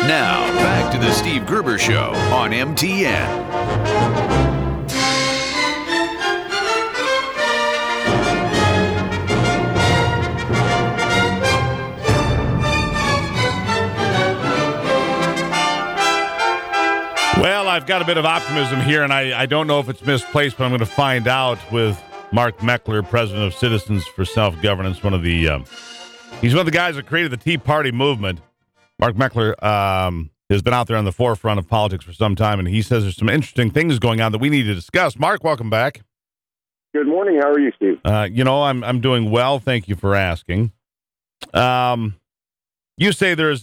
Now, back to the Steve Gruber Show on MTN. Well, I've got a bit of optimism here, and I don't know if it's misplaced, but I'm going to find out with Mark Meckler, president of Citizens for Self-Governance. He's one of the guys that created the Tea Party movement. Mark Meckler has been out there on the forefront of politics for some time, and he says there's some interesting things going on that we need to discuss. Mark, welcome back. Good morning. How are you, Steve? I'm doing well. Thank you for asking. You say there's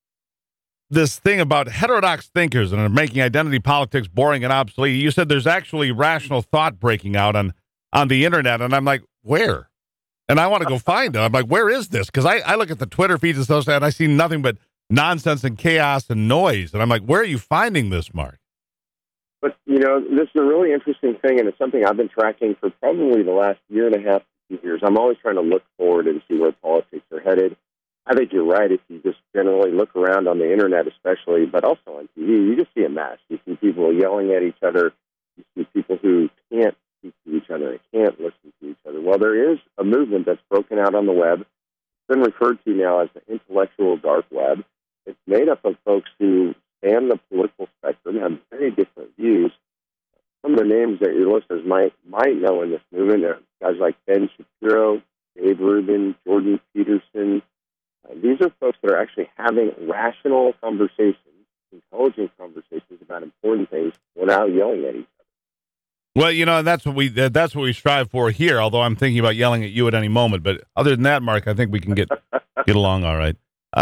this thing about heterodox thinkers and are making identity politics boring and obsolete. You said there's actually rational thought breaking out on the internet, and I'm like, where? And I want to go find it. I'm like, where is this? Because I look at the Twitter feeds and stuff, and I see nothing but nonsense and chaos and noise. And I'm like, where are you finding this, Mark? But, this is a really interesting thing, and it's something I've been tracking for probably the last year and a half, 2 years. I'm always trying to look forward and see where politics are headed. I think you're right. If you just generally look around on the internet, especially, but also on TV, you just see a mess. You see people yelling at each other. You see people who can't speak to each other and can't listen to each other. Well, there is a movement that's broken out on the web. It's been referred to now as the intellectual dark web. It's made up of folks who span the political spectrum, have very different views. Some of the names that your listeners might know in this movement are guys like Ben Shapiro, Dave Rubin, Jordan Peterson. These are folks that are actually having rational conversations, intelligent conversations about important things without yelling at each other. Well, and that's what we strive for here. Although I'm thinking about yelling at you at any moment, but other than that, Mark, I think we can get along all right.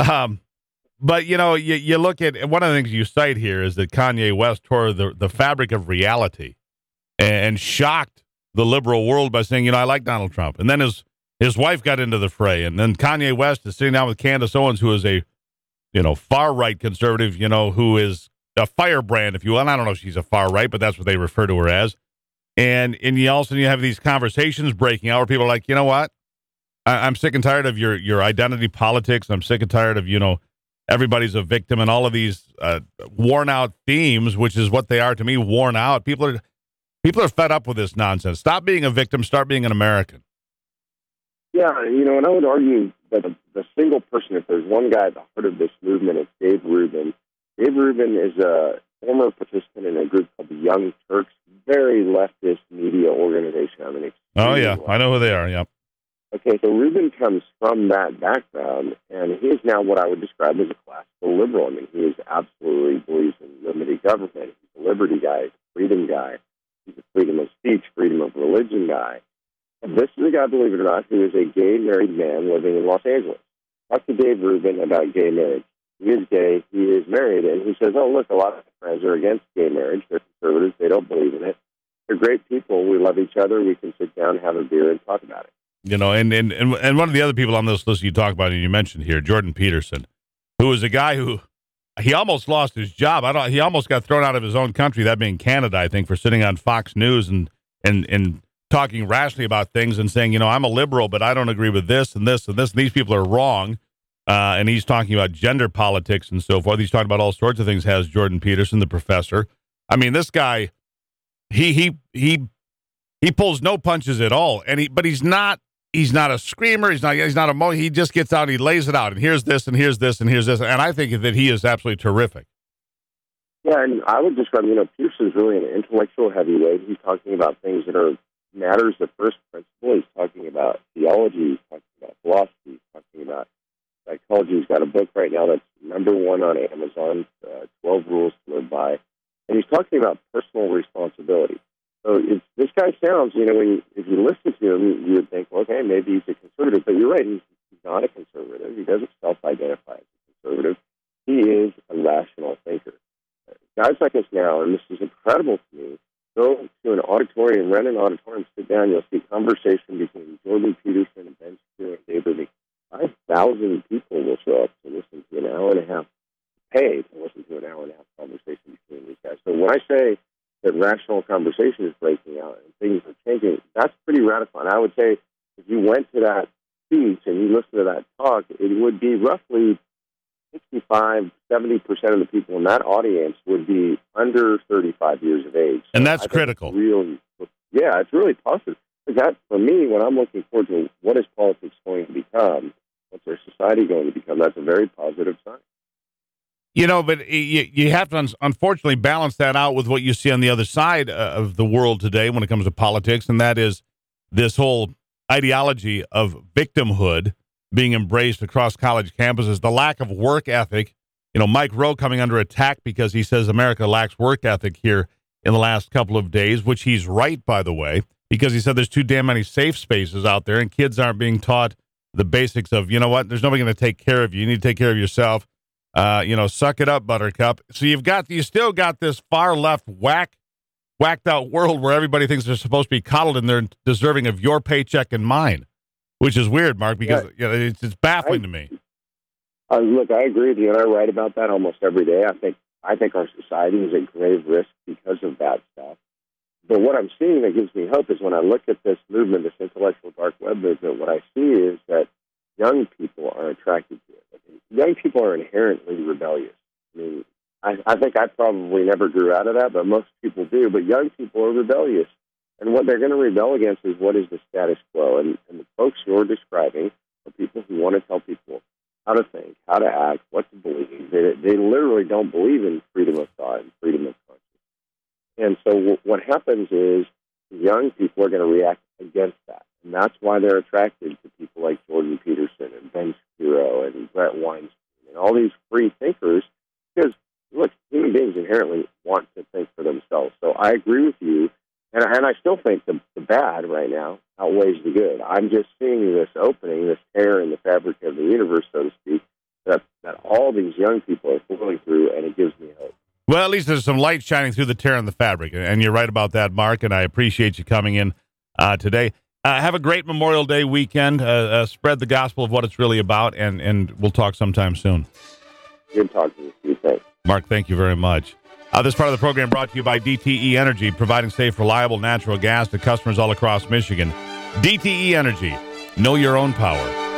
But you look at one of the things you cite here is that Kanye West tore the fabric of reality and shocked the liberal world by saying, I like Donald Trump, and then his wife got into the fray, and then Kanye West is sitting down with Candace Owens, who is a, far-right conservative, who is a firebrand, if you will. And I don't know if she's a far-right, but that's what they refer to her as. And you have these conversations breaking out where people are like, you know what? I'm sick and tired of your identity politics. I'm sick and tired of, everybody's a victim and all of these worn-out themes, which is what they are to me, worn out. People are fed up with this nonsense. Stop being a victim. Start being an American. Yeah, and I would argue that the single person, if there's one guy at the heart of this movement, it's Dave Rubin. Dave Rubin is a former participant in a group called the Young Turks, very leftist media organization. Oh, yeah, I know who they are, yep. Okay, so Rubin comes from that background, and he is now what I would describe as a classical liberal. He absolutely believes in limited government. He's a liberty guy, he's a freedom guy, he's a freedom of speech, freedom of religion guy. This is a guy, believe it or not, who is a gay married man living in Los Angeles. Talk to Dave Rubin about gay marriage. He is gay, he is married, and he says, oh, look, a lot of my friends are against gay marriage. They're conservatives, they don't believe in it. They're great people, we love each other, we can sit down, have a beer, and talk about it. And one of the other people on this list you talk about and you mentioned here, Jordan Peterson, who is a guy who, he almost lost his job. He almost got thrown out of his own country, that being Canada, I think, for sitting on Fox News and talking rationally about things and saying, I'm a liberal, but I don't agree with this and this and this, and these people are wrong. And he's talking about gender politics and so forth. He's talking about all sorts of things, has Jordan Peterson, the professor. This guy, he pulls no punches at all. But he's not a screamer. He's not a he just gets out and he lays it out. And here's this and here's this and here's this. And I think that he is absolutely terrific. Yeah, and I would describe, Peterson's really an intellectual heavyweight. He's talking about things that are matters of first principle. He's talking about theology, he's talking about philosophy, he's talking about psychology. He's got a book right now that's #1 on Amazon, 12 Rules to Live By. And he's talking about personal responsibility. So this guy sounds, if you listen to him, you would think, well, okay, maybe he's a conservative. But you're right, he's not a conservative. He doesn't self-identify as a conservative. He is a rational thinker. Guys like us now, and this is incredible to me, go to an auditorium, rent an auditorium, sit down, you'll see conversation between Jordan Peterson and Ben Shapiro and Dave Rubin. 5,000 people will show up to listen to an hour and a half, pay to listen to an hour and a half conversation between these guys. So when I say that rational conversation is breaking out and things are changing, that's pretty radical. And I would say if you went to that speech and you listened to that talk, it would be roughly 65, 70% of the people in that audience would be under 35 years of age. So and that's critical. It's really positive. That, for me, when I'm looking forward to what is politics going to become, what's our society going to become, that's a very positive sign. You know, but you have to, unfortunately, balance that out with what you see on the other side of the world today when it comes to politics, and that is this whole ideology of victimhood being embraced across college campuses, the lack of work ethic. You know, Mike Rowe coming under attack because he says America lacks work ethic here in the last couple of days, which he's right, by the way, because he said there's too damn many safe spaces out there and kids aren't being taught the basics of, you know what, there's nobody going to take care of you. You need to take care of yourself. Suck it up, Buttercup. So you still got this far left whacked out world where everybody thinks they're supposed to be coddled and they're deserving of your paycheck and mine, which is weird, Mark, because it's baffling to me. Look, I agree with you, and I write about that almost every day. I think our society is at grave risk because of that stuff. But what I'm seeing that gives me hope is when I look at this movement, this intellectual dark web movement, what I see is that young people are attracted to it. Young people are inherently rebellious. I mean, I think I probably never grew out of that, but most people do. But young people are rebellious. And what they're going to rebel against is what is the status quo. And the folks you're describing are people who want to tell people how to think, how to act, what to believe. They literally don't believe in freedom of thought and freedom of conscience. And so what happens is young people are going to react against that. And that's why they're attracted to people like Jordan Peterson and Ben Shapiro and Brett Weinstein and all these free thinkers because, look, human beings inherently want to think for themselves. So I agree with you, and I still think the bad right now outweighs the good. I'm just seeing this opening, this tear in the fabric of the universe, so to speak, that all these young people are flowing through, and it gives me hope. Well, at least there's some light shining through the tear in the fabric, and you're right about that, Mark, and I appreciate you coming in today. Have a great Memorial Day weekend. Spread the gospel of what it's really about, and we'll talk sometime soon. Good talking to you. Thanks. Mark, thank you very much. This part of the program brought to you by DTE Energy, providing safe, reliable natural gas to customers all across Michigan. DTE Energy. Know your own power.